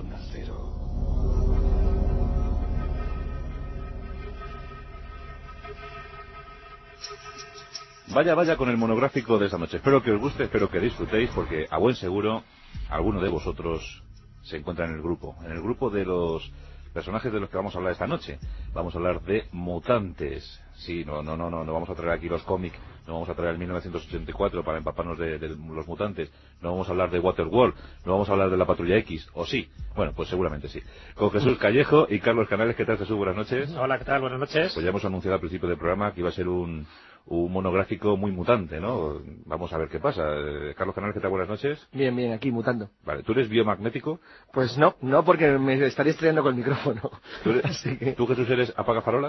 Onda Cero. Vaya con el monográfico de esta noche. Espero que os guste, espero que disfrutéis, porque a buen seguro alguno de vosotros se encuentra en el grupo de los personajes de los que vamos a hablar esta noche. Vamos a hablar de mutantes. Sí, no vamos a traer aquí los cómics, no vamos a traer el 1984 para empaparnos de los mutantes, no vamos a hablar de Waterworld, no vamos a hablar de la Patrulla X, ¿o sí? Bueno, pues seguramente sí. Con Jesús Callejo y Carlos Canales. ¿Qué tal, Jesús? Buenas noches. Hola, ¿qué tal? Buenas noches. Pues ya hemos anunciado al principio del programa que iba a ser un monográfico muy mutante, ¿no? Vamos a ver qué pasa. Carlos Canales, ¿qué tal? Buenas noches. Bien, aquí mutando. Vale, ¿tú eres biomagnético? Pues no, porque me estaría estrellando con el micrófono. ¿Tú, Jesús, eres apagafarolas?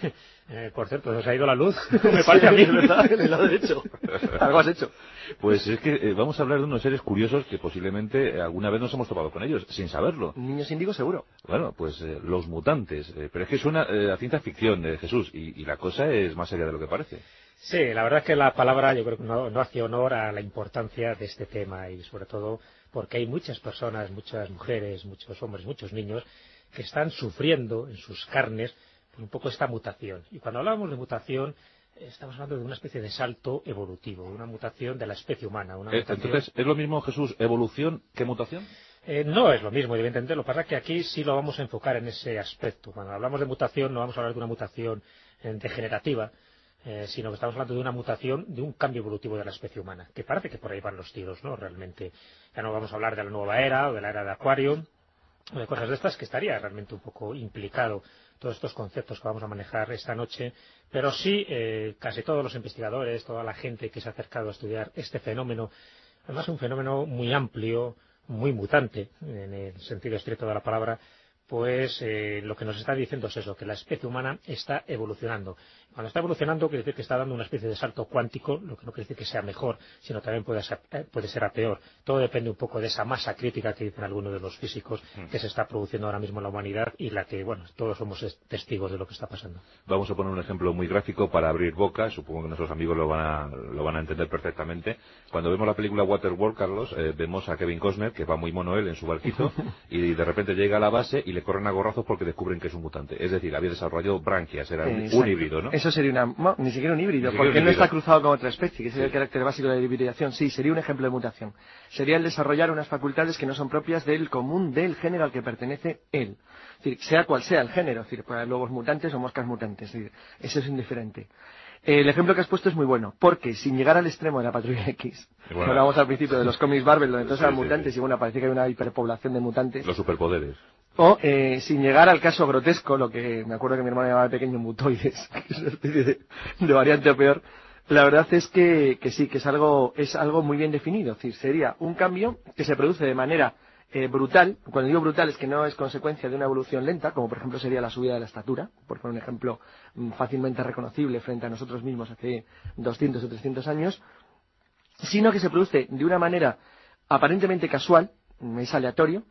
Por cierto, ¿os ha ido la luz? Me parece a mí, ¿verdad? En el lado derecho. Algo has hecho. Pues es que vamos a hablar de unos seres curiosos que posiblemente alguna vez nos hemos topado con ellos, sin saberlo. Niños índigos, seguro. Bueno, pues los mutantes. Pero es que suena a ciencia ficción, Jesús, y la cosa es más seria de lo que parece. Sí, la verdad es que la palabra yo creo que no hace honor a la importancia de este tema, y sobre todo porque hay muchas personas, muchas mujeres, muchos hombres, muchos niños que están sufriendo en sus carnes un poco esta mutación. Y cuando hablamos de mutación, estamos hablando de una especie de salto evolutivo, una mutación de la especie humana. Entonces, ¿es lo mismo, Jesús, evolución que mutación? No es lo mismo, evidentemente. Lo que pasa es que aquí sí lo vamos a enfocar en ese aspecto. Cuando hablamos de mutación, no vamos a hablar de una mutación degenerativa, sino que estamos hablando de una mutación, de un cambio evolutivo de la especie humana, que parece que por ahí van los tiros, ¿no? Realmente. Ya no vamos a hablar de la nueva era o de la era de Acuario, o de cosas de estas, que estaría realmente un poco implicado todos estos conceptos que vamos a manejar esta noche, pero sí casi todos los investigadores, toda la gente que se ha acercado a estudiar este fenómeno, además un fenómeno muy amplio, muy mutante, en el sentido estricto de la palabra, pues lo que nos está diciendo es eso, que la especie humana está evolucionando. Cuando está evolucionando quiere decir que está dando una especie de salto cuántico, lo que no quiere decir que sea mejor, sino también puede ser a peor. Todo depende un poco de esa masa crítica que dicen algunos de los físicos que se está produciendo ahora mismo en la humanidad y la que, bueno, todos somos testigos de lo que está pasando. Vamos a poner un ejemplo muy gráfico para abrir boca, supongo que nuestros amigos lo van a entender perfectamente. Cuando vemos la película Waterworld, Carlos, vemos a Kevin Costner, que va muy mono él en su barquito, y de repente llega a la base y le corren a gorrazos porque descubren que es un mutante. Es decir, había desarrollado branquias, era un híbrido, ¿no? Eso sería ni siquiera un híbrido, porque no está cruzado con otra especie, que sería el carácter básico de la hibridación. Sí, sería un ejemplo de mutación. Sería el desarrollar unas facultades que no son propias del común del género al que pertenece él. Es decir, sea cual sea el género, es decir, para lobos mutantes o moscas mutantes. Es decir, eso es indiferente. El ejemplo que has puesto es muy bueno, porque sin llegar al extremo de la Patrulla X, hablábamos al principio de los cómics Marvel, donde todos eran mutantes, y bueno, parece que hay una hiperpoblación de mutantes. Los superpoderes. O sin llegar al caso grotesco, lo que me acuerdo que mi hermano llamaba de pequeño mutoides, que es una especie de variante o peor. La verdad es que sí, que es algo muy bien definido. Es decir, sería un cambio que se produce de manera brutal. Cuando digo brutal es que no es consecuencia de una evolución lenta, como por ejemplo sería la subida de la estatura, por poner un ejemplo fácilmente reconocible frente a nosotros mismos hace 200 o 300 años, sino que se produce de una manera aparentemente casual, es aleatorio.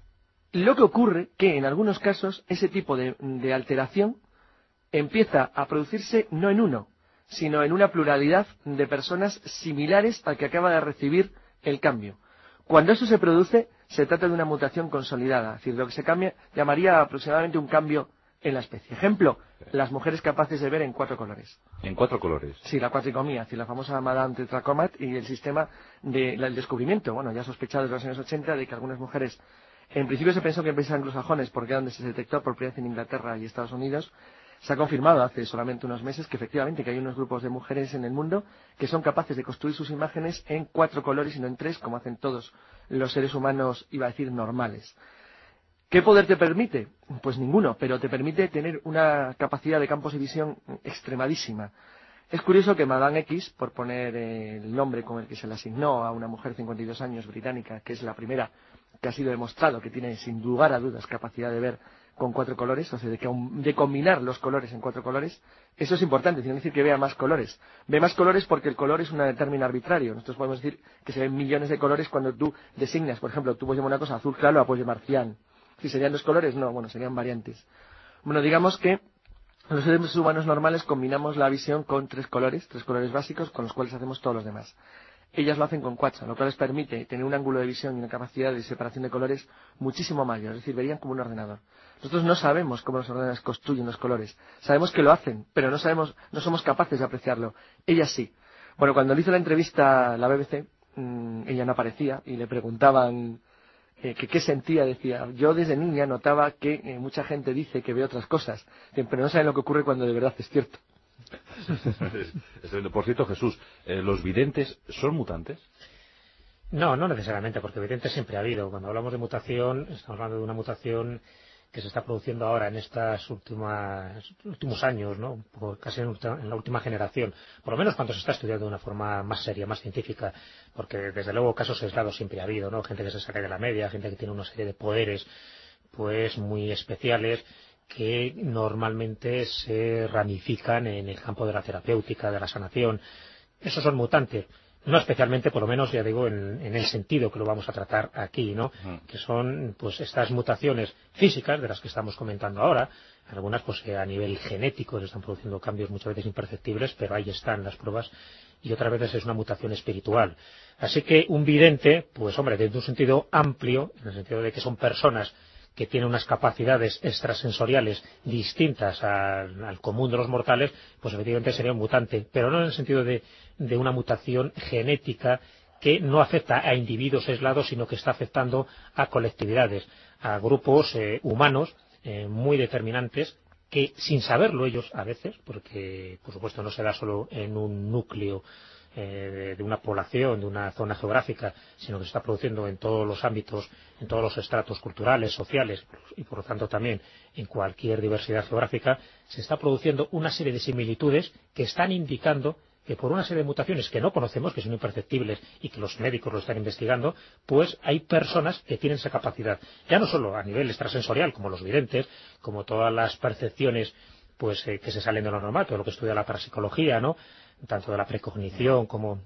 Lo que ocurre que en algunos casos ese tipo de alteración empieza a producirse no en uno, sino en una pluralidad de personas similares al que acaba de recibir el cambio. Cuando eso se produce, se trata de una mutación consolidada, es decir, lo que se llamaría aproximadamente un cambio en la especie. Ejemplo, las mujeres capaces de ver en 4 colores. ¿En 4 colores? Sí, la cuatricomía, es decir, la famosa Madame Tetrachomat y el sistema del descubrimiento. Bueno, ya sospechado desde los años 80 de que algunas mujeres. En principio se pensó que en países anglosajones, porque era donde se detectó por primera vez en Inglaterra y Estados Unidos. Se ha confirmado hace solamente unos meses que efectivamente que hay unos grupos de mujeres en el mundo que son capaces de construir sus imágenes en 4 colores y no en 3, como hacen todos los seres humanos, iba a decir, normales. ¿Qué poder te permite? Pues ninguno, pero te permite tener una capacidad de campos de visión extremadísima. Es curioso que Madame X, por poner el nombre con el que se le asignó a una mujer de 52 años británica, que es la primera que ha sido demostrado que tiene sin lugar a dudas capacidad de ver con 4 colores, o sea, de combinar los colores en 4 colores, eso es importante, tiene que decir que vea más colores. Ve más colores porque el color es un término arbitrario. Nosotros podemos decir que se ven millones de colores cuando tú designas, por ejemplo, tú puedes llamar una cosa azul claro, la puedes llamar cian. Si serían 2 colores, no, bueno, serían variantes. Bueno, digamos que los seres humanos normales combinamos la visión con 3 colores básicos con los cuales hacemos todos los demás. ellas lo hacen con quadsar, lo cual les permite tener un ángulo de visión y una capacidad de separación de colores muchísimo mayor, es decir, verían como un ordenador. Nosotros no sabemos cómo los ordenadores construyen los colores, sabemos que lo hacen, pero no somos capaces de apreciarlo. Ellas sí. Bueno, cuando le hizo la entrevista a la BBC, ella no aparecía y le preguntaban que qué sentía. Decía, yo desde niña notaba que mucha gente dice que ve otras cosas, pero no saben lo que ocurre cuando de verdad es cierto. Por cierto, Jesús, ¿los videntes son mutantes? No, no necesariamente, porque videntes siempre ha habido. Cuando hablamos de mutación, estamos hablando de una mutación que se está produciendo ahora en estos últimos años, ¿no? Casi en la última generación, por lo menos cuando se está estudiando de una forma más seria, más científica, porque desde luego casos aislados siempre ha habido, ¿no? Gente que se sale de la media, gente que tiene una serie de poderes pues muy especiales que normalmente se ramifican en el campo de la terapéutica, de la sanación. Esos son mutantes. No especialmente, por lo menos, ya digo, en el sentido que lo vamos a tratar aquí, ¿no? Que son, pues, estas mutaciones físicas de las que estamos comentando ahora. Algunas, pues, a nivel genético se están produciendo cambios muchas veces imperceptibles, pero ahí están las pruebas. Y otras veces es una mutación espiritual. Así que un vidente, pues, hombre, desde un sentido amplio, en el sentido de que son personas que tienen unas capacidades extrasensoriales distintas al común de los mortales, pues efectivamente sería un mutante, pero no en el sentido de una mutación genética que no afecta a individuos aislados, sino que está afectando a colectividades, a grupos humanos muy determinantes, que sin saberlo ellos a veces, porque por supuesto no se da solo en un núcleo de una población, de una zona geográfica, sino que se está produciendo en todos los ámbitos, en todos los estratos culturales, sociales y por lo tanto también en cualquier diversidad geográfica, se está produciendo una serie de similitudes que están indicando que por una serie de mutaciones que no conocemos, que son imperceptibles y que los médicos lo están investigando, pues hay personas que tienen esa capacidad, ya no solo a nivel extrasensorial, como los videntes, como todas las percepciones pues que se salen de lo normal, todo lo que estudia la parapsicología, ¿no? Tanto de la precognición como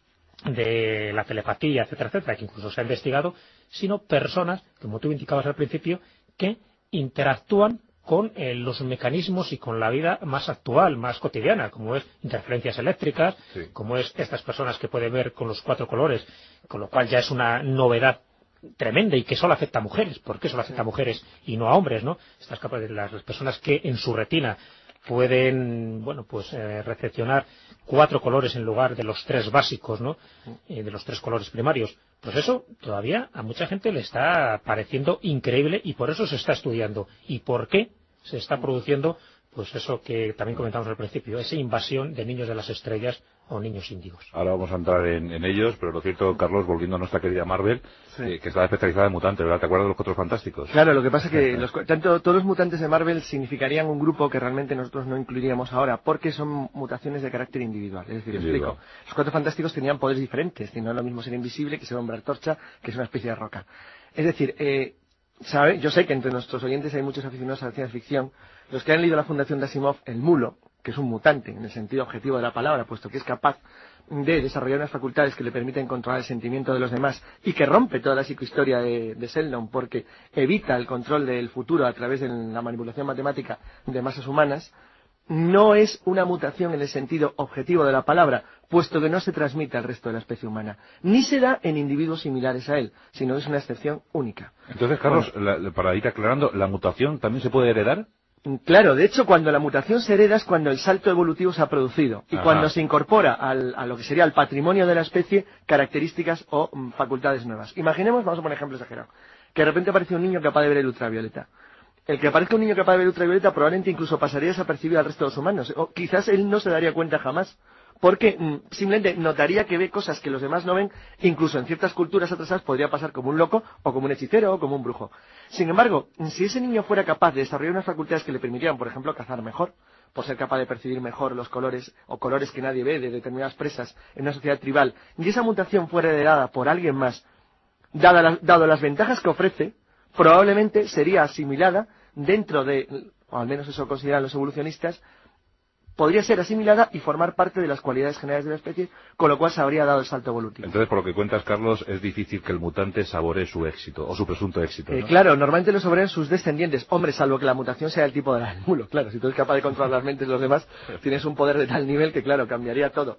de la telepatía, etcétera, etcétera, que incluso se ha investigado, sino personas, como tú indicabas al principio, que interactúan con los mecanismos y con la vida más actual, más cotidiana, como es interferencias eléctricas, sí, como es estas personas que pueden ver con los 4 colores, con lo cual ya es una novedad tremenda y que solo afecta a mujeres. ¿Por qué solo afecta a mujeres y no a hombres, no? Estas las personas que en su retina pueden, bueno, pues recepcionar 4 colores en lugar de los 3 básicos, ¿no? De los 3 colores primarios. Pues eso todavía a mucha gente le está pareciendo increíble y por eso se está estudiando. ¿Y por qué se está produciendo? Pues eso que también comentamos al principio, esa invasión de niños de las estrellas o niños índigos. Ahora vamos a entrar en ellos, pero lo cierto, Carlos, volviendo a nuestra querida Marvel, sí, que está especializada en mutantes, ¿verdad? ¿Te acuerdas de los 4 fantásticos? Claro, lo que pasa es que todos los mutantes de Marvel significarían un grupo que realmente nosotros no incluiríamos ahora, porque son mutaciones de carácter individual. Es decir, explico. Los 4 fantásticos tenían poderes diferentes, no es lo mismo ser invisible que ser hombre antorcha, que es una especie de roca. Es decir, yo sé que entre nuestros oyentes hay muchos aficionados a la ciencia ficción. Los que han leído la Fundación de Asimov, el mulo, que es un mutante en el sentido objetivo de la palabra, puesto que es capaz de desarrollar unas facultades que le permiten controlar el sentimiento de los demás y que rompe toda la psicohistoria de Sheldon porque evita el control del futuro a través de la manipulación matemática de masas humanas, no es una mutación en el sentido objetivo de la palabra, puesto que no se transmite al resto de la especie humana, ni se da en individuos similares a él, sino es una excepción única. Entonces, Carlos, para ir aclarando, ¿la mutación también se puede heredar? Claro, de hecho, cuando la mutación se hereda es cuando el salto evolutivo se ha producido y cuando se incorpora a lo que sería el patrimonio de la especie características o facultades nuevas. Imaginemos, vamos a poner ejemplo exagerado, que de repente aparece un niño capaz de ver el ultravioleta. El que aparezca un niño capaz de ver ultravioleta probablemente incluso pasaría desapercibido al resto de los humanos, o quizás él no se daría cuenta jamás, porque simplemente notaría que ve cosas que los demás no ven, incluso en ciertas culturas atrasadas podría pasar como un loco, o como un hechicero, o como un brujo. Sin embargo, si ese niño fuera capaz de desarrollar unas facultades que le permitieran, por ejemplo, cazar mejor, por ser capaz de percibir mejor los colores, o colores que nadie ve de determinadas presas en una sociedad tribal, y esa mutación fuera heredada por alguien más, dado las ventajas que ofrece, probablemente sería asimilada dentro de, o al menos eso consideran los evolucionistas, podría ser asimilada y formar parte de las cualidades generales de la especie, con lo cual se habría dado el salto evolutivo. Entonces, por lo que cuentas, Carlos, es difícil que el mutante saboree su éxito, o su presunto éxito, ¿no? Claro, normalmente lo saborean sus descendientes. Hombre, salvo que la mutación sea del tipo del mulo. Claro, si tú eres capaz de controlar las mentes de los demás, tienes un poder de tal nivel que, claro, cambiaría todo.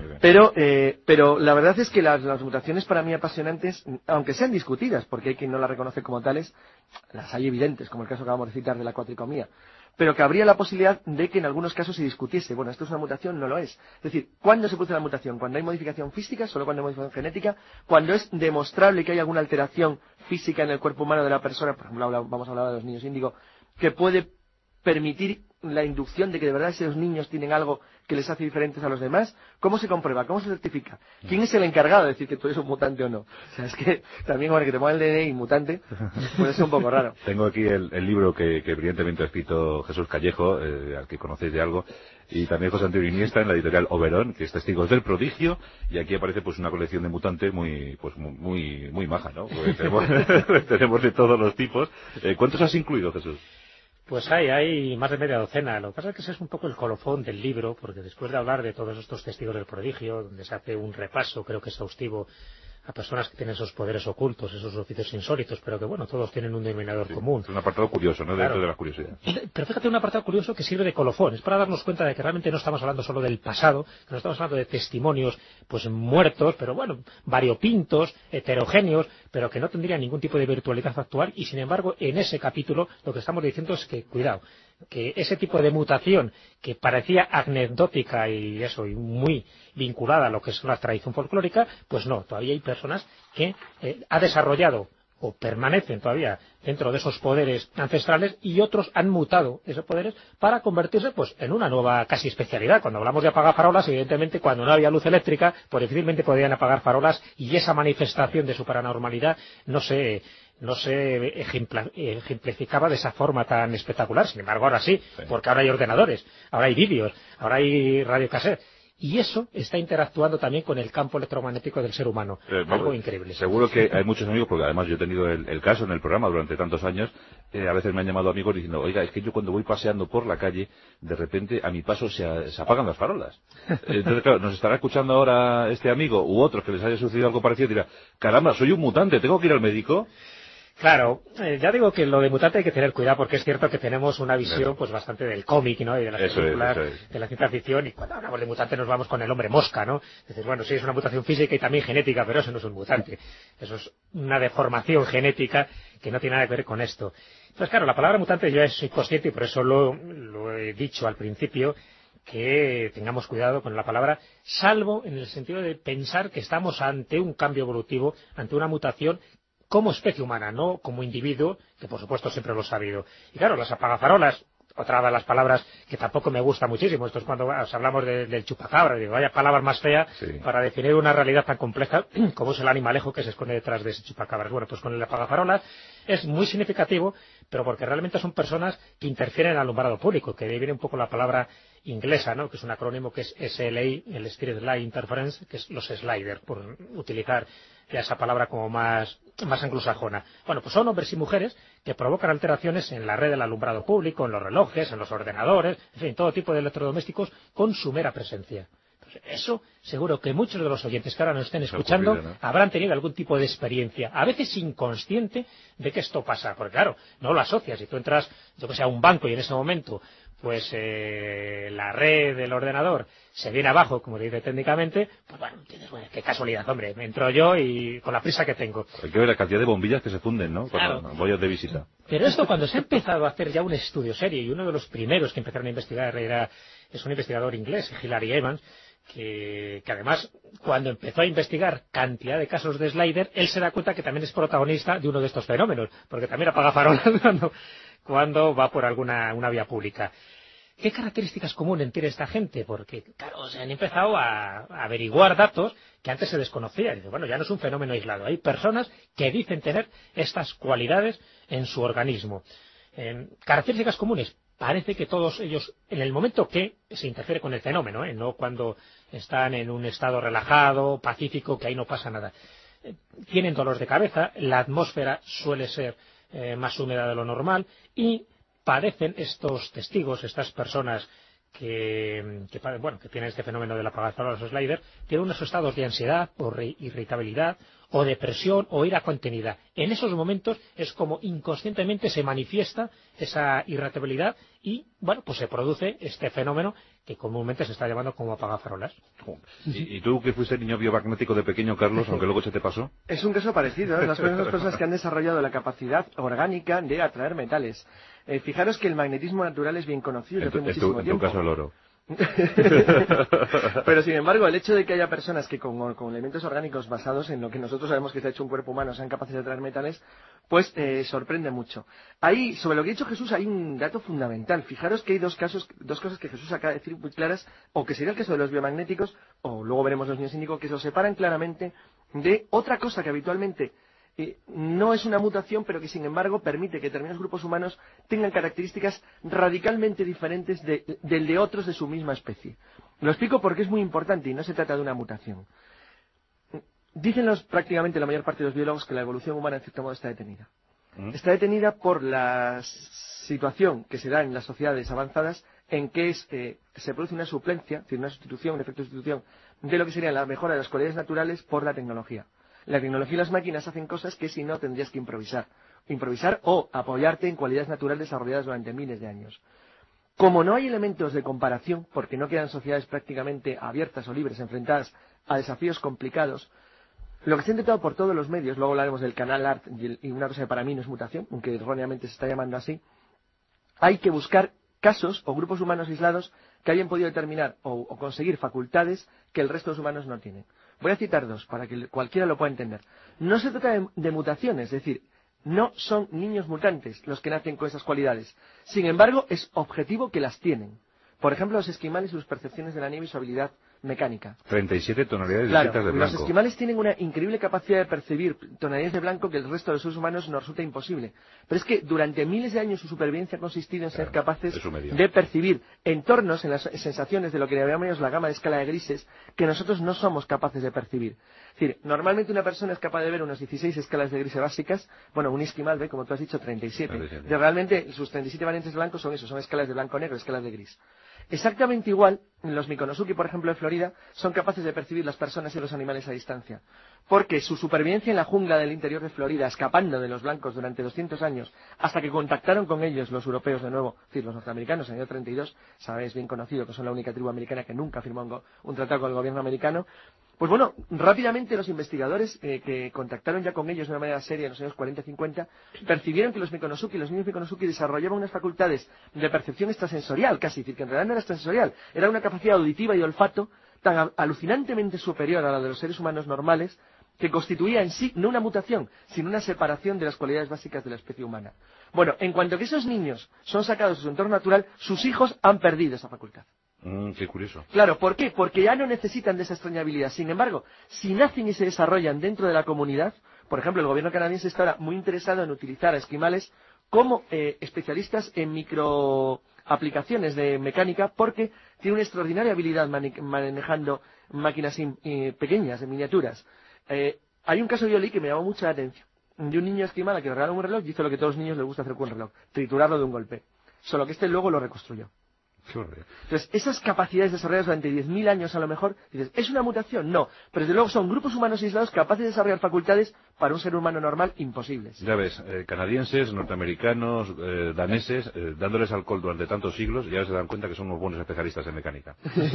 Pero la verdad es que las mutaciones para mí apasionantes, aunque sean discutidas, porque hay quien no las reconoce como tales, las hay evidentes, como el caso que acabamos de citar de la cuatricomía, pero que habría la posibilidad de que en algunos casos se discutiese, bueno, esto es una mutación, no lo es. Es decir, ¿cuándo se produce la mutación? ¿Cuando hay modificación física? ¿Solo cuando hay modificación genética? ¿Cuando es demostrable que hay alguna alteración física en el cuerpo humano de la persona? Por ejemplo, vamos a hablar de los niños índigo, que puede permitir la inducción de que de verdad esos niños tienen algo que les hace diferentes a los demás. ¿Cómo se comprueba? ¿Cómo se certifica? ¿Quién es el encargado de decir que tú eres un mutante o no? O sea, es que también, bueno, que te pongan el DNI mutante puede ser un poco raro. Tengo aquí el libro que brillantemente ha escrito Jesús Callejo, al que conocéis de algo, y también José Antonio Iniesta en la editorial Oberón, que es Testigos del Prodigio, y aquí aparece pues una colección de mutantes muy maja, ¿no? Pues tenemos de todos los tipos. ¿Cuántos has incluido, Jesús? Pues hay más de media docena. Lo que pasa es que ese es un poco el colofón del libro, porque después de hablar de todos estos testigos del prodigio, donde se hace un repaso, creo que exhaustivo, a personas que tienen esos poderes ocultos, esos oficios insólitos, pero que, bueno, todos tienen un denominador común. Es un apartado curioso, ¿no? Claro. Dentro de las curiosidades. Pero fíjate, un apartado curioso que sirve de colofón. Es para darnos cuenta de que realmente no estamos hablando solo del pasado, que no estamos hablando de testimonios, pues muertos, pero bueno, variopintos, heterogéneos, pero que no tendrían ningún tipo de virtualidad actual, y sin embargo, en ese capítulo, lo que estamos diciendo es que, cuidado, que ese tipo de mutación que parecía anecdótica y muy vinculada a lo que es la tradición folclórica, pues no, todavía hay personas que ha desarrollado o permanecen todavía dentro de esos poderes ancestrales, y otros han mutado esos poderes para convertirse pues en una nueva casi especialidad. Cuando hablamos de apagar farolas, evidentemente cuando no había luz eléctrica, pues difícilmente podían apagar farolas, y esa manifestación de su paranormalidad no se ejemplificaba de esa forma tan espectacular. Sin embargo, ahora sí, porque ahora hay ordenadores, ahora hay vídeos, ahora hay radiocassette. Y eso está interactuando también con el campo electromagnético del ser humano. Algo increíble. Seguro que hay muchos amigos, porque además yo he tenido el caso en el programa durante tantos años, a veces me han llamado amigos diciendo, oiga, es que yo cuando voy paseando por la calle, de repente a mi paso se apagan las farolas. Entonces, claro, nos estará escuchando ahora este amigo u otros que les haya sucedido algo parecido y dirá, caramba, soy un mutante, ¿tengo que ir al médico? Claro, ya digo que lo de mutante hay que tener cuidado, porque es cierto que tenemos una visión pues bastante del cómic, ¿no? Y de las películas, de la ciencia ficción, y cuando hablamos de mutante nos vamos con el hombre mosca, ¿no? Dices, bueno, sí, es una mutación física y también genética, pero eso no es un mutante. Eso es una deformación genética que no tiene nada que ver con esto. Entonces, claro, la palabra mutante yo soy consciente, y por eso lo he dicho al principio, que tengamos cuidado con la palabra, salvo en el sentido de pensar que estamos ante un cambio evolutivo, ante una mutación como especie humana, no como individuo, que por supuesto siempre lo he sabido. Y claro, las apagafarolas, otra de las palabras que tampoco me gusta muchísimo, esto es cuando hablamos del chupacabra, digo, vaya palabra más fea para definir una realidad tan compleja como es el animalejo que se esconde detrás de ese chupacabra. Bueno, pues con el apagafarolas es muy significativo, pero porque realmente son personas que interfieren en el alumbrado público, que de ahí viene un poco la palabra inglesa, ¿no? Que es un acrónimo que es SLA, el Spirit Light Interference, que es los sliders, por utilizar ya esa palabra como más anglosajona. Bueno, pues son hombres y mujeres que provocan alteraciones en la red del alumbrado público, en los relojes, en los ordenadores, en fin, todo tipo de electrodomésticos con su mera presencia. Pues eso, seguro que muchos de los oyentes que ahora nos estén escuchando habrán tenido algún tipo de experiencia, a veces inconsciente, de que esto pasa. Porque claro, no lo asocias. Si tú entras, yo que sé, a un banco y en ese momento pues la red del ordenador se viene abajo, como se dice técnicamente, pues bueno, entiendes, bueno, qué casualidad, hombre, me entro yo y con la prisa que tengo. Hay que ver la cantidad de bombillas que se funden, ¿no? Claro. Cuando voy de visita. Pero esto, cuando se ha empezado a hacer ya un estudio serio, y uno de los primeros que empezaron a investigar es un investigador inglés, Hilary Evans, que además, cuando empezó a investigar cantidad de casos de slider, él se da cuenta que también es protagonista de uno de estos fenómenos, porque también apaga farolas cuando va por una vía pública. ¿Qué características comunes tiene esta gente? Porque, claro, se han empezado a averiguar datos que antes se desconocían. Y dice, bueno, ya no es un fenómeno aislado. Hay personas que dicen tener estas cualidades en su organismo. Características comunes. Parece que todos ellos, en el momento que se interfiere con el fenómeno, no cuando están en un estado relajado, pacífico, que ahí no pasa nada, tienen dolores de cabeza, la atmósfera suele ser más húmeda de lo normal, y padecen estos testigos, estas personas que tienen este fenómeno del apagafarolas o slider, tienen unos estados de ansiedad o irritabilidad o depresión o ira contenida. En esos momentos es como inconscientemente se manifiesta esa irritabilidad y, bueno, pues se produce este fenómeno que comúnmente se está llamando como apagafarolas. ¿Y tú que fuiste niño biomagnético de pequeño, Carlos, aunque luego se te pasó? Es un caso parecido, ¿eh? Las primeras personas que han desarrollado la capacidad orgánica de atraer metales. Fijaros que el magnetismo natural es bien conocido desde hace muchísimo tiempo. En tu caso el oro. Pero sin embargo, el hecho de que haya personas que con elementos orgánicos basados en lo que nosotros sabemos que está hecho un cuerpo humano sean capaces de atraer metales, pues sorprende mucho. Ahí, sobre lo que ha dicho Jesús, hay un dato fundamental. Fijaros que hay dos cosas que Jesús acaba de decir muy claras, o que sería el caso de los biomagnéticos, o luego veremos los niños índigo, que se los separan claramente de otra cosa que habitualmente no es una mutación, pero que sin embargo permite que determinados grupos humanos tengan características radicalmente diferentes del de otros de su misma especie. Lo explico porque es muy importante y no se trata de una mutación. Dicen prácticamente la mayor parte de los biólogos que la evolución humana en cierto modo está detenida. Está detenida por la situación que se da en las sociedades avanzadas en que se produce una suplencia, es decir, una sustitución, un efecto de sustitución de lo que sería la mejora de las cualidades naturales por la tecnología. La tecnología y las máquinas hacen cosas que si no tendrías que improvisar. Improvisar o apoyarte en cualidades naturales desarrolladas durante miles de años. Como no hay elementos de comparación, porque no quedan sociedades prácticamente abiertas o libres, enfrentadas a desafíos complicados, lo que se ha intentado por todos los medios, luego hablaremos del canal ART y una cosa que para mí no es mutación, aunque erróneamente se está llamando así, hay que buscar casos o grupos humanos aislados que hayan podido determinar o conseguir facultades que el resto de los humanos no tienen. Voy a citar dos para que cualquiera lo pueda entender. No se trata de mutaciones, es decir, no son niños mutantes los que nacen con esas cualidades. Sin embargo, es objetivo que las tienen. Por ejemplo, los esquimales y sus percepciones de la nieve y su habilidad mecánica. 37 tonalidades distintas de blanco. Los esquimales tienen una increíble capacidad de percibir tonalidades de blanco que el resto de los seres humanos nos resulta imposible. Pero es que durante miles de años su supervivencia ha consistido en ser capaces de percibir entornos en las sensaciones de lo que llamamos la gama de escala de grises que nosotros no somos capaces de percibir. Es decir, normalmente una persona es capaz de ver unas 16 escalas de grises básicas, bueno, un esquimal ve, como tú has dicho, 37. Realmente sus 37 variantes de blanco son eso, son escalas de blanco-negro, escalas de gris. Exactamente igual, los Mikonosuke, por ejemplo, de Florida, son capaces de percibir las personas y los animales a distancia. Porque su supervivencia en la jungla del interior de Florida, escapando de los blancos durante 200 años, hasta que contactaron con ellos los europeos de nuevo, es decir, los norteamericanos en el año 32, sabéis bien conocido que son la única tribu americana que nunca firmó un tratado con el gobierno americano. Pues bueno, rápidamente los investigadores que contactaron ya con ellos de una manera seria en los años 40-50, percibieron que los Mikonosuke, los niños Mikonosuke desarrollaban unas facultades de percepción extrasensorial, casi, es decir, que en realidad no era extrasensorial, era una capacidad auditiva y olfato tan alucinantemente superior a la de los seres humanos normales, que constituía en sí no una mutación, sino una separación de las cualidades básicas de la especie humana. Bueno, en cuanto a que esos niños son sacados de su entorno natural, sus hijos han perdido esa facultad. Qué curioso. Claro, ¿por qué? Porque ya no necesitan de esa extrañabilidad. Sin embargo, si nacen y se desarrollan dentro de la comunidad, por ejemplo, el gobierno canadiense está ahora muy interesado en utilizar a esquimales como especialistas en microaplicaciones de mecánica, porque tiene una extraordinaria habilidad manejando máquinas pequeñas, en miniaturas. Hay un caso que yo leí que me llamó mucha la atención, de un niño esquimal a que le regalaron un reloj y hizo lo que a todos los niños les gusta hacer con un reloj, triturarlo de un golpe. Solo que este luego lo reconstruyó. Entonces, esas capacidades desarrolladas durante 10.000 años a lo mejor, dices, ¿es una mutación? No, pero desde luego son grupos humanos aislados capaces de desarrollar facultades para un ser humano normal imposibles. Ya ves, canadienses, norteamericanos, daneses, dándoles alcohol durante tantos siglos, ya se dan cuenta que son unos buenos especialistas en mecánica.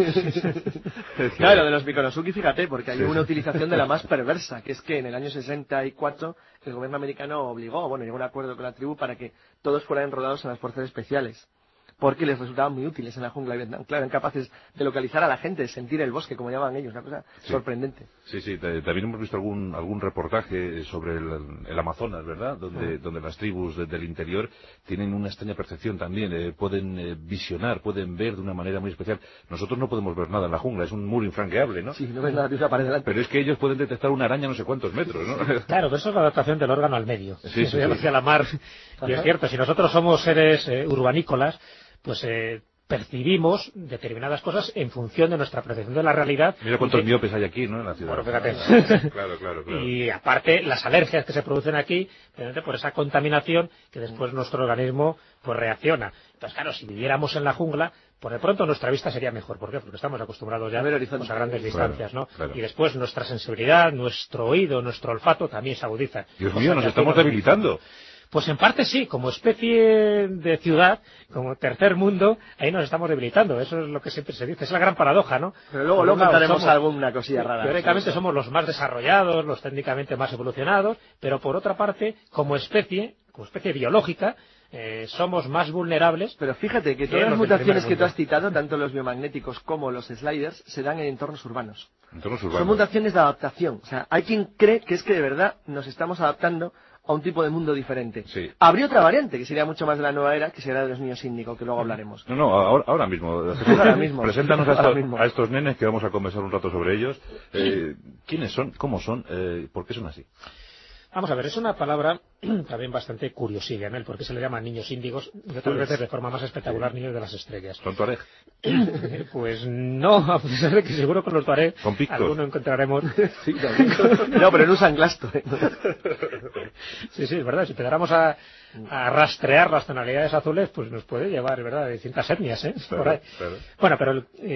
Claro, de los Mikonosuke, fíjate, porque hay una utilización de la más perversa, que es que en el año 64 el gobierno americano llegó a un acuerdo con la tribu para que todos fueran enrolados en las fuerzas especiales, porque les resultaban muy útiles en la jungla de Vietnam. Claro, eran capaces de localizar a la gente, de sentir el bosque, como llamaban ellos, una cosa sorprendente. Sí, también hemos visto algún reportaje sobre el Amazonas, ¿verdad? Donde las tribus del interior tienen una extraña percepción también, pueden visionar, pueden ver de una manera muy especial. Nosotros no podemos ver nada en la jungla, es un muro infranqueable, ¿no? Sí, no ves nada de para adelante. Pero es que ellos pueden detectar una araña a no sé cuántos metros, ¿no? Claro, pero eso es la adaptación del órgano al medio. Eso ya lo decía Lamarck. Y es cierto, si nosotros somos seres urbanícolas, pues percibimos determinadas cosas en función de nuestra percepción de la realidad. Mira cuántos miopes hay aquí, ¿no?, en la ciudad. Bueno, fíjate. Claro. Y aparte, las alergias que se producen aquí, por esa contaminación que después nuestro organismo pues reacciona. Entonces, claro, si viviéramos en la jungla, Por de pronto nuestra vista sería mejor. ¿Por qué? Porque estamos acostumbrados ya a ver horizontes, a grandes distancias, claro, ¿no? claro. Y después nuestra sensibilidad, nuestro oído, nuestro olfato también se agudiza. Dios mío, nos estamos debilitando. Pues en parte sí, como especie de ciudad, como tercer mundo, ahí nos estamos debilitando. Eso es lo que siempre se dice, es la gran paradoja, ¿no? Pero luego contaremos alguna cosilla rara. Teóricamente somos los más desarrollados, los técnicamente más evolucionados, pero por otra parte, como especie biológica, somos más vulnerables. Pero fíjate que todas las mutaciones que tú has citado, tanto los biomagnéticos como los sliders, se dan en entornos urbanos. Son mutaciones de adaptación. O sea, hay quien cree que es que de verdad nos estamos adaptando a un tipo de mundo diferente. Sí. Habría otra variante, que sería mucho más de la nueva era, que sería de los niños índigo, que luego hablaremos. No, ahora mismo. Ahora mismo. Preséntanos a estos nenes que vamos a conversar un rato sobre ellos. ¿Quiénes son? ¿Cómo son? ¿Por qué son así? Vamos a ver, es una palabra también bastante curiosilla, ¿no? ¿Por qué se le llaman niños índigos? Y otras veces de forma más espectacular, niños de las estrellas. ¿Son tuareg? Pues no, a pesar de que seguro con los tuareg alguno encontraremos. Sí, no, pero no usan glasto. Sí, es verdad. Si empezáramos a rastrear las tonalidades azules, pues nos puede llevar, ¿verdad?, de distintas etnias, Claro, por ahí. Claro. Bueno, pero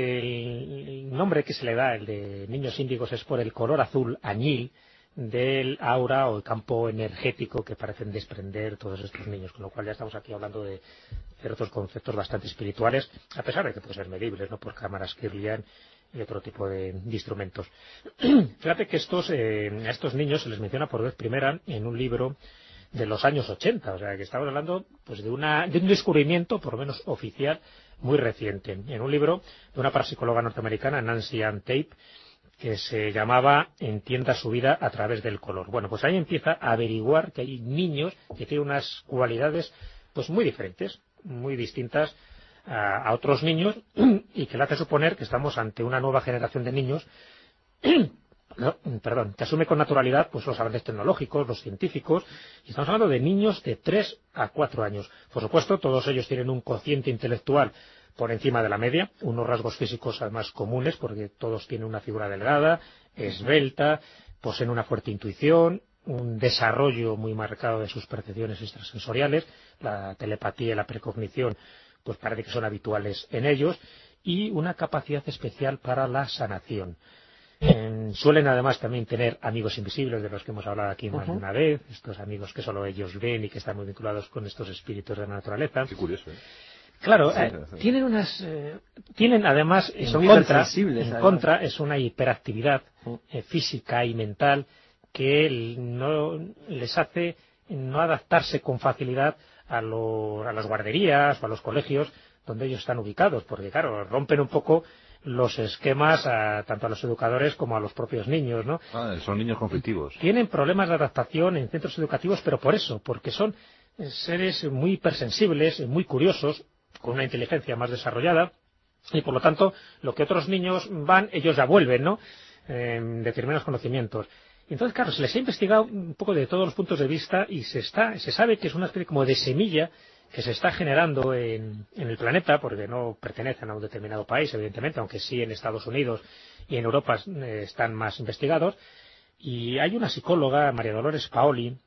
el nombre que se le da, el de niños índigos, es por el color azul añil del aura o el campo energético que parecen desprender todos estos niños, con lo cual ya estamos aquí hablando de ciertos conceptos bastante espirituales, a pesar de que pueden ser medibles, ¿no?, por cámaras Kirlian y otro tipo de instrumentos. Fíjate que a estos niños se les menciona por vez primera en un libro de los años 80, o sea que estamos hablando pues de un descubrimiento, por lo menos oficial, muy reciente, en un libro de una parapsicóloga norteamericana, Nancy Ann Tate, que se llamaba Entienda su vida a través del color. Bueno, pues ahí empieza a averiguar que hay niños que tienen unas cualidades pues muy diferentes, muy distintas a otros niños, y que le hace suponer que estamos ante una nueva generación de niños que asume con naturalidad pues los avances tecnológicos, los científicos, y estamos hablando de niños de 3 a 4 años. Por supuesto, todos ellos tienen un cociente intelectual por encima de la media, unos rasgos físicos además comunes, porque todos tienen una figura delgada, esbelta, poseen una fuerte intuición, un desarrollo muy marcado de sus percepciones extrasensoriales, la telepatía y la precognición pues parece que son habituales en ellos, y una capacidad especial para la sanación. Suelen además también tener amigos invisibles, de los que hemos hablado aquí más de una vez, estos amigos que solo ellos ven y que están muy vinculados con estos espíritus de la naturaleza. Qué curioso, ¿eh? Claro, tienen además en contra es una hiperactividad física y mental que no les hace no adaptarse con facilidad a las guarderías o a los colegios donde ellos están ubicados, porque claro, rompen un poco los esquemas tanto a los educadores como a los propios niños, ¿no? Son niños conflictivos. Tienen problemas de adaptación en centros educativos, pero por eso, porque son seres muy hipersensibles, muy curiosos, con una inteligencia más desarrollada, y por lo tanto, lo que otros niños van, ellos ya vuelven, ¿no?, determinados conocimientos. Y entonces, claro, se les ha investigado un poco de todos los puntos de vista y se sabe que es una especie como de semilla que se está generando en el planeta, porque no pertenecen a un determinado país, evidentemente, aunque sí en Estados Unidos y en Europa están más investigados. Y hay una psicóloga, María Dolores Paoli,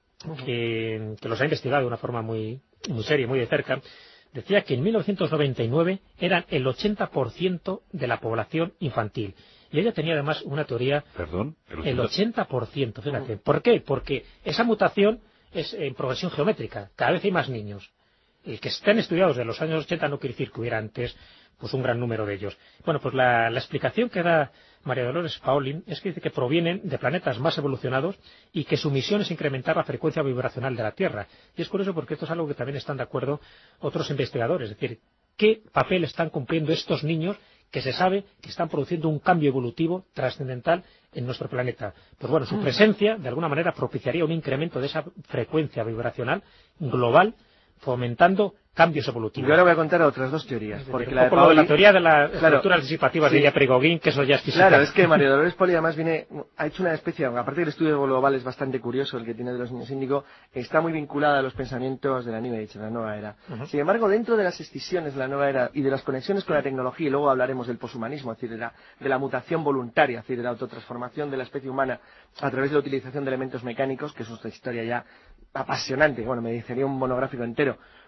que los ha investigado de una forma muy, muy seria y muy de cerca. Decía que en 1999 eran el 80% de la población infantil. Y ella tenía además una teoría... ¿Perdón? El 80%, fíjate. ¿Por qué? Porque esa mutación es en progresión geométrica. Cada vez hay más niños. El que estén estudiados de los años 80 no quiere decir que hubiera antes pues un gran número de ellos. Bueno, pues la explicación que da María Dolores Paoli es que dice que provienen de planetas más evolucionados y que su misión es incrementar la frecuencia vibracional de la Tierra. Y es curioso porque esto es algo que también están de acuerdo otros investigadores. Es decir, ¿qué papel están cumpliendo estos niños que se sabe que están produciendo un cambio evolutivo trascendental en nuestro planeta? Pues bueno, su presencia de alguna manera propiciaría un incremento de esa frecuencia vibracional global, fomentando cambios evolutivos. Yo ahora voy a contar otras dos teorías. Porque la teoría de las estructuras disipativas de Prigogine, que eso ya es física. Claro, es que María Dolores Paoli además ha hecho una especie, aparte del estudio global es bastante curioso, el que tiene de los niños índigo, está muy vinculada a los pensamientos de la New Age, de la nueva era. Sin embargo, dentro de las escisiones de la nueva era y de las conexiones con la tecnología, y luego hablaremos del poshumanismo, es decir, de la mutación voluntaria, es decir, de la autotransformación de la especie humana a través de la utilización de elementos mecánicos, que es otra historia ya apasionante, bueno, me dedicaría un monográfico entero.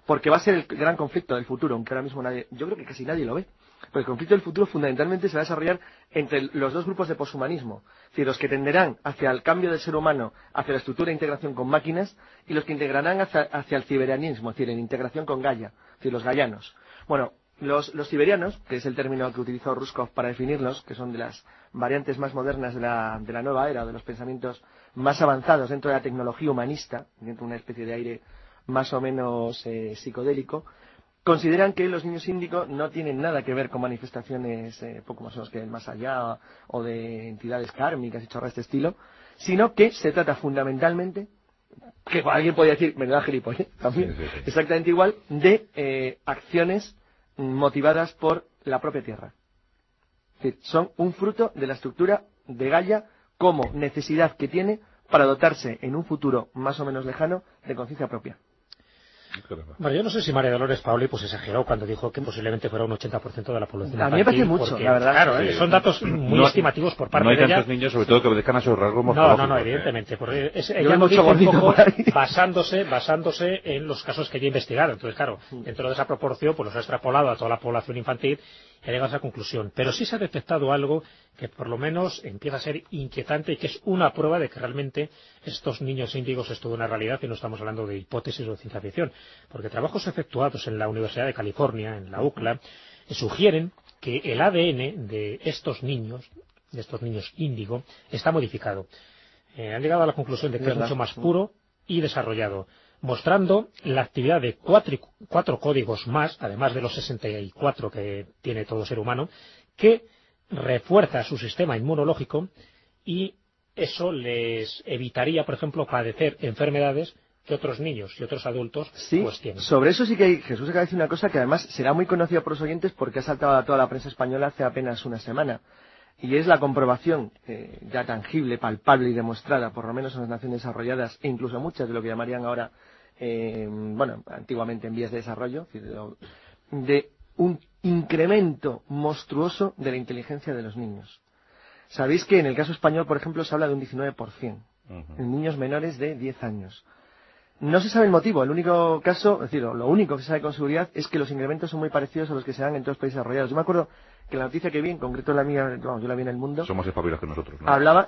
porque va a ser el gran conflicto del futuro, aunque ahora mismo yo creo que casi nadie lo ve. Pero el conflicto del futuro fundamentalmente se va a desarrollar entre los dos grupos de poshumanismo, es decir, los que tenderán hacia el cambio del ser humano, hacia la estructura de integración con máquinas, y los que integrarán hacia el ciberianismo, es decir, en integración con Gaia, es decir, los gaianos. Bueno, los ciberianos, que es el término que utilizó Ruskov para definirlos, que son de las variantes más modernas de la nueva era, de los pensamientos más avanzados dentro de la tecnología humanista, dentro de una especie de aire más o menos psicodélico, consideran que los niños índigos no tienen nada que ver con manifestaciones poco más o menos que del más allá o de entidades kármicas y chorras de este estilo, sino que se trata fundamentalmente, que alguien podría decir, menuda gilipollez, también, sí. exactamente igual, de acciones motivadas por la propia Tierra. Es decir, son un fruto de la estructura de Gaia como necesidad que tiene para dotarse en un futuro más o menos lejano de conciencia propia. Bueno, yo no sé si María Dolores Paoli pues exageró cuando dijo que posiblemente fuera un 80% de la población. A mí me parece mucho, porque, la verdad. Claro, Sí. son datos muy estimativos por parte de ella. No hay tantos niños, sobre todo, que obedezcan a sus rasgos morfológicos. No, evidentemente. Porque ella veo lo mucho dice un gordito poco por ahí. basándose en los casos que ella ha investigado. Entonces, claro, dentro de esa proporción, pues los ha extrapolado a toda la población infantil y ha llegado a esa conclusión. Pero sí se ha detectado algo que por lo menos empieza a ser inquietante y que es una prueba de que realmente estos niños índigos es toda una realidad y no estamos hablando de hipótesis o de ciencia ficción. Porque trabajos efectuados en la Universidad de California, en la UCLA, sugieren que el ADN de estos niños índigo, está modificado. Han llegado a la conclusión de que es mucho más puro y desarrollado, mostrando la actividad de cuatro códigos más, además de los 64 que tiene todo ser humano, que refuerza su sistema inmunológico y eso les evitaría, por ejemplo, padecer enfermedades que otros niños y otros adultos pues tienen. Sobre eso sí que Jesús acaba de decir una cosa que además será muy conocida por los oyentes porque ha saltado a toda la prensa española hace apenas una semana. Y es la comprobación ya tangible, palpable y demostrada, por lo menos en las naciones desarrolladas, e incluso muchas de lo que llamarían ahora, antiguamente en vías de desarrollo, de un incremento monstruoso de la inteligencia de los niños. Sabéis que en el caso español, por ejemplo, se habla de un 19% en niños menores de 10 años. No se sabe el motivo, el único caso, es decir, lo único que se sabe con seguridad es que los incrementos son muy parecidos a los que se dan en todos los países desarrollados. Yo me acuerdo que la noticia que vi, en concreto la mía, yo la vi en El Mundo. Somos espabilados que nosotros, ¿no? Hablaba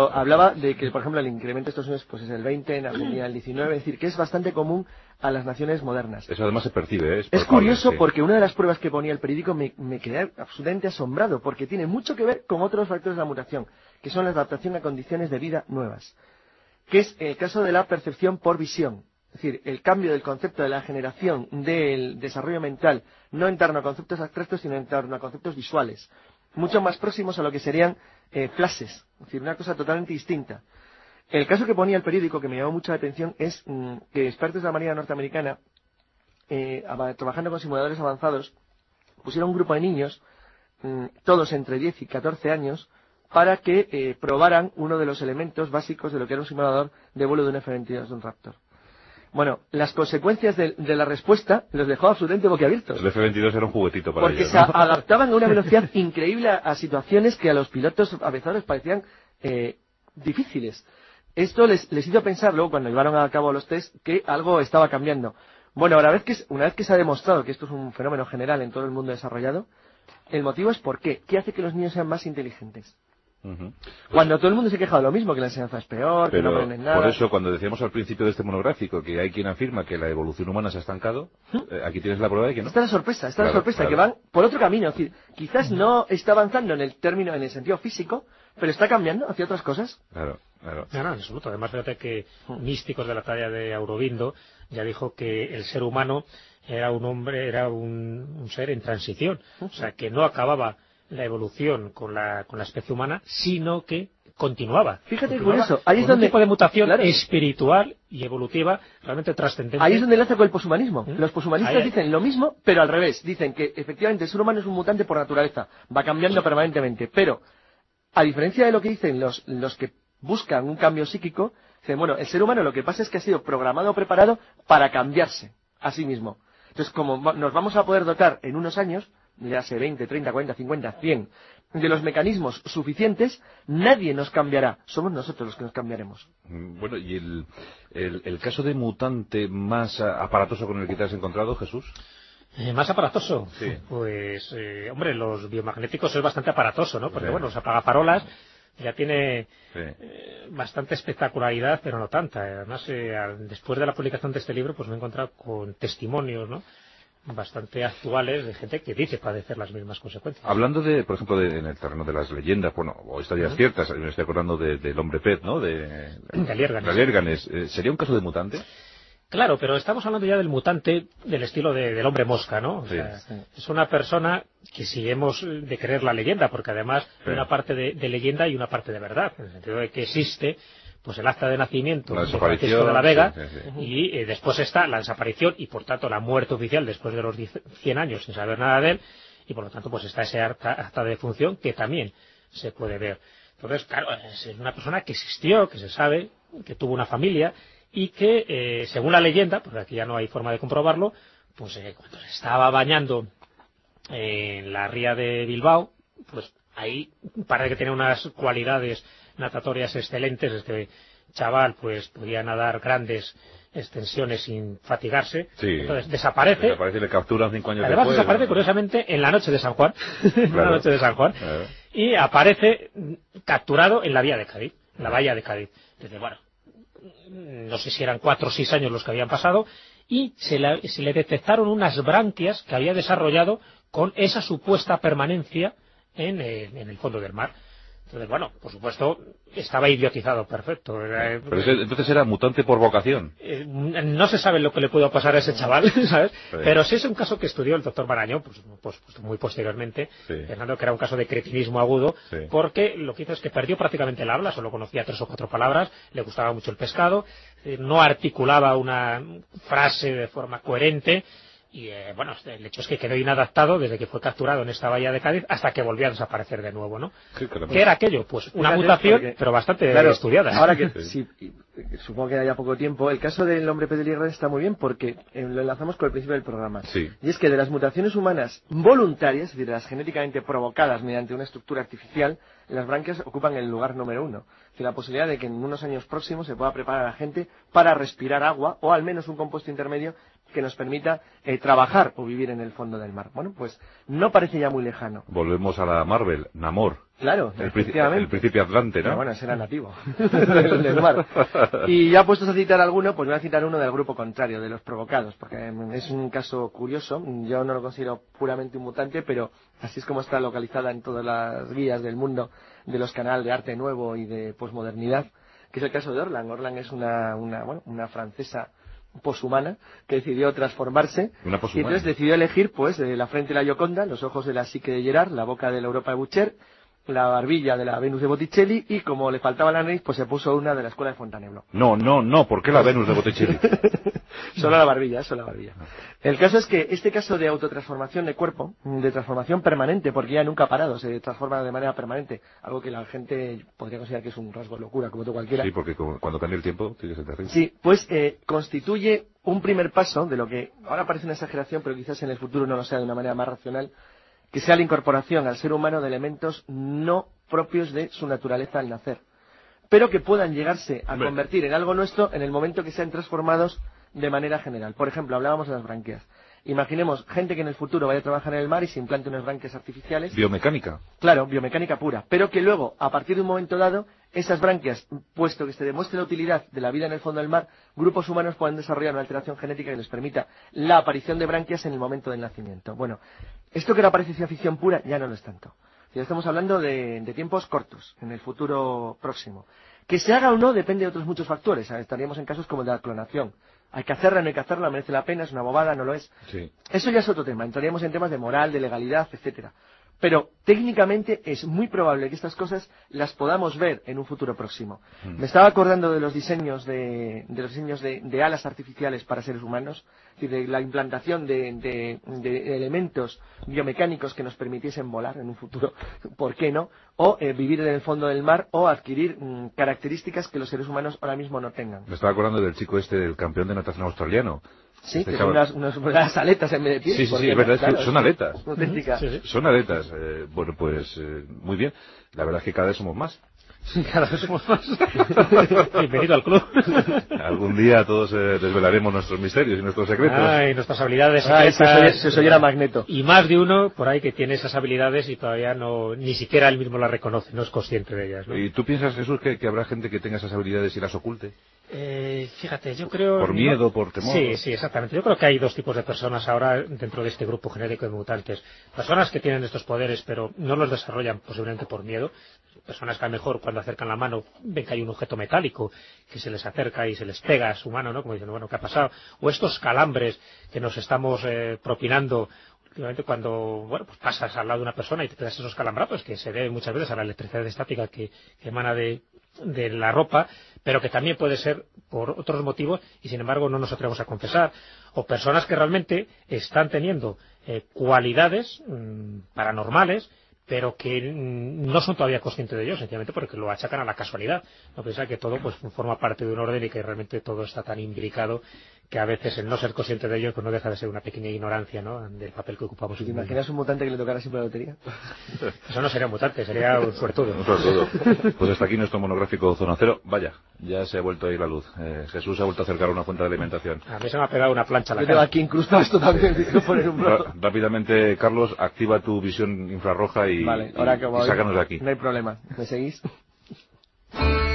de que, por ejemplo, el incremento de Estados Unidos pues es el 20, en Argentina el 19, es decir, que es bastante común a las naciones modernas. Eso además se percibe, Es curioso porque una de las pruebas que ponía el periódico me quedé absolutamente asombrado, porque tiene mucho que ver con otros factores de la mutación, que son la adaptación a condiciones de vida nuevas, que es el caso de la percepción por visión. Es decir, el cambio del concepto de la generación del desarrollo mental, no en torno a conceptos abstractos, sino en torno a conceptos visuales, mucho más próximos a lo que serían flashes, es decir, una cosa totalmente distinta. El caso que ponía el periódico, que me llamó mucho la atención, es que expertos de la Marina norteamericana, trabajando con simuladores avanzados, pusieron un grupo de niños, todos entre 10 y 14 años, para que probaran uno de los elementos básicos de lo que era un simulador de vuelo de un F-22 de un Raptor. Bueno, las consecuencias de la respuesta los dejó absolutamente boquiabiertos. El F-22 era un juguetito para porque ellos, ¿no? se adaptaban a una velocidad increíble a situaciones que a los pilotos avezadores parecían difíciles. Esto les hizo pensar luego, cuando llevaron a cabo los test, que algo estaba cambiando. Bueno, una vez que se ha demostrado que esto es un fenómeno general en todo el mundo desarrollado, el motivo es ¿por qué? ¿Qué hace que los niños sean más inteligentes? Cuando todo el mundo se queja de lo mismo, que la enseñanza es peor, que no aprenden nada. Por eso, cuando decíamos al principio de este monográfico que hay quien afirma que la evolución humana se ha estancado, aquí tienes la prueba de que no. Está la sorpresa, que van por otro camino. Es decir, quizás no está avanzando en el sentido físico, pero está cambiando hacia otras cosas. Claro. No, en absoluto. Además, fíjate que místicos de la talla de Aurobindo ya dijo que el ser humano era un ser en transición. O sea, que no acababa la evolución con la especie humana, sino que continuaba. Fíjate por eso, ahí es donde un tipo de mutación espiritual y evolutiva realmente trascendente. Ahí es donde enlaza con el poshumanismo. Los poshumanistas dicen lo mismo, pero al revés. Dicen que efectivamente el ser humano es un mutante por naturaleza, va cambiando permanentemente, pero a diferencia de lo que dicen los que buscan un cambio psíquico, dicen, bueno, el ser humano lo que pasa es que ha sido programado o preparado para cambiarse a sí mismo. Entonces, como nos vamos a poder dotar en unos años le hace 20, 30, 40, 50, 100, de los mecanismos suficientes, nadie nos cambiará. Somos nosotros los que nos cambiaremos. Bueno, ¿y el caso de mutante más aparatoso con el que te has encontrado, Jesús? Más aparatoso. Sí. Pues, hombre, los biomagnéticos es bastante aparatoso, ¿no? Porque, bueno, los apagafarolas ya tiene bastante espectacularidad, pero no tanta. Además, después de la publicación de este libro, pues me he encontrado con testimonios, ¿no?, bastante actuales de gente que dice padecer las mismas consecuencias. Hablando por ejemplo, en el terreno de las leyendas, bueno, o historias ciertas, me estoy acordando del hombre pez, ¿no? De Aliérganes. ¿Sería un caso de mutante? Claro, pero estamos hablando ya del mutante del estilo del hombre mosca, ¿no? O sea, es una persona que si hemos de creer la leyenda, porque además hay una parte de leyenda y una parte de verdad, en el sentido de que existe pues el acta de nacimiento de Francisco de la Vega, y después está la desaparición y por tanto la muerte oficial después de los 100 años sin saber nada de él, y por lo tanto pues está ese acta de defunción que también se puede ver. Entonces, claro, es una persona que existió, que se sabe, que tuvo una familia y que, según la leyenda, porque aquí ya no hay forma de comprobarlo, pues cuando se estaba bañando en la ría de Bilbao, pues ahí parece que tiene unas cualidades natatorias excelentes. Este chaval pues podía nadar grandes extensiones sin fatigarse. Entonces desaparece y le capturan 5 años además después. Desaparece curiosamente en la noche de San Juan. En la noche de San Juan. Y aparece capturado en la vía de Cádiz, en la bahía de Cádiz. Entonces, bueno, no sé si eran 4 o 6 años los que habían pasado, y se le detectaron unas branquias que había desarrollado con esa supuesta permanencia en el fondo del mar. Entonces, bueno, por supuesto, estaba idiotizado, perfecto. Pero entonces era mutante por vocación. No se sabe lo que le pudo pasar a ese chaval, ¿sabes? Pero sí es un caso que estudió el doctor Marañón, pues muy posteriormente, pensando que era un caso de cretinismo agudo, porque lo que hizo es que perdió prácticamente el habla, solo conocía 3 o 4 palabras, le gustaba mucho el pescado, no articulaba una frase de forma coherente. Y bueno, el hecho es que quedó inadaptado desde que fue capturado en esta bahía de Cádiz hasta que volvió a desaparecer de nuevo, ¿no? ¿Qué era aquello? Pues una mutación, pero bastante estudiada. Ahora que supongo que haya poco tiempo, el caso del hombre pez de Aliérganes está muy bien porque lo enlazamos con el principio del programa. Y es que de las mutaciones humanas voluntarias, es decir, de las genéticamente provocadas mediante una estructura artificial, las branquias ocupan el lugar número 1. Es decir, la posibilidad de que en unos años próximos se pueda preparar a la gente para respirar agua o al menos un compuesto intermedio que nos permita trabajar o vivir en el fondo del mar. Bueno, pues no parece ya muy lejano. Volvemos a la Marvel, Namor. Claro, el príncipe Atlante, ¿no? Pero bueno, ese era nativo del mar. Y ya puestos a citar alguno, pues voy a citar uno del grupo contrario, de los provocados, porque es un caso curioso. Yo no lo considero puramente un mutante, pero así es como está localizada en todas las guías del mundo de los canales de arte nuevo y de posmodernidad, que es el caso de Orlan. Orlan es una francesa poshumana que decidió transformarse y entonces decidió elegir pues la frente de la Gioconda, los ojos de la Psique de Gerard, la boca de la Europa de Boucher, la barbilla de la Venus de Botticelli, y como le faltaba la nariz pues se puso una de la escuela de Fontainebleau. No, ¿por qué la Venus de Botticelli? Solo la barbilla. El caso es que este caso de autotransformación de cuerpo, de transformación permanente, porque ya nunca ha parado, se transforma de manera permanente, algo que la gente podría considerar que es un rasgo de locura, como todo cualquiera. Sí, porque cuando cambia el tiempo tiene que ser terrible. Sí, pues constituye un primer paso de lo que ahora parece una exageración, pero quizás en el futuro no lo sea de una manera más racional, que sea la incorporación al ser humano de elementos no propios de su naturaleza al nacer, pero que puedan llegarse a convertir en algo nuestro en el momento que sean transformados de manera general. Por ejemplo, hablábamos de las branquias. Imaginemos gente que en el futuro vaya a trabajar en el mar y se implante unas branquias artificiales. Biomecánica. Claro, biomecánica pura. Pero que luego, a partir de un momento dado, esas branquias, puesto que se demuestre la utilidad de la vida en el fondo del mar, grupos humanos puedan desarrollar una alteración genética que les permita la aparición de branquias en el momento del nacimiento. Bueno, esto que era para ciencia ficción pura ya no lo es tanto. Ya estamos hablando de tiempos cortos, en el futuro próximo. Que se haga o no depende de otros muchos factores. Estaríamos en casos como el de la clonación. Hay que hacerla, no hay que hacerla, merece la pena, es una bobada, no lo es. Sí. Eso ya es otro tema. Entraríamos en temas de moral, de legalidad, etcétera. Pero técnicamente es muy probable que estas cosas las podamos ver en un futuro próximo. Me estaba acordando de los diseños de alas artificiales para seres humanos, es decir, de la implantación de elementos biomecánicos que nos permitiesen volar en un futuro, ¿por qué no? O vivir en el fondo del mar o adquirir características que los seres humanos ahora mismo no tengan. Me estaba acordando del chico del campeón de natación australiano, Sí, que son unas aletas en vez de pies. Sí, es verdad, claro, son aletas. Sí. Son aletas. Bueno, pues muy bien. La verdad es que cada vez somos más. Cada vez somos más. Bienvenido al club. Algún día todos desvelaremos nuestros misterios y nuestros secretos. Y nuestras habilidades secretas. Se oyera Magneto. Y más de uno por ahí que tiene esas habilidades y todavía ni siquiera él mismo las reconoce, no es consciente de ellas, ¿no? ¿Y tú piensas, Jesús, que habrá gente que tenga esas habilidades y las oculte? Fíjate, yo creo... ¿Por miedo, por temor? Sí, exactamente. Yo creo que hay dos tipos de personas ahora dentro de este grupo genético de mutantes. Personas que tienen estos poderes pero no los desarrollan posiblemente por miedo. Personas que a lo mejor cuando acercan la mano ven que hay un objeto metálico que se les acerca y se les pega a su mano, ¿no? Como diciendo, bueno, ¿qué ha pasado? O estos calambres que nos estamos propinando últimamente cuando, bueno, pues pasas al lado de una persona y te das esos calambrazos que se debe muchas veces a la electricidad estática que emana de la ropa, pero que también puede ser por otros motivos y sin embargo no nos atrevemos a confesar. O personas que realmente están teniendo cualidades paranormales, pero que no son todavía conscientes de ello, sencillamente porque lo achacan a la casualidad. No piensan que todo pues forma parte de un orden y que realmente todo está tan imbricado que a veces el no ser consciente de ello pues no deja de ser una pequeña ignorancia, ¿no?, del papel que ocupamos. ¿Te imaginas un mutante que le tocara siempre la lotería? Eso no sería un mutante, sería un suertudo. Un suertudo. Pues hasta aquí nuestro monográfico Zona Cero. Vaya, ya se ha vuelto a ir la luz. Jesús se ha vuelto a acercar a una fuente de alimentación. A mí se me ha pegado una plancha a la cara. cara. Yo aquí incrustado esto también. Poner un Rápidamente, Carlos, activa tu visión infrarroja y, vale, ahora que y sácanos de aquí. No hay problema. ¿Me seguís?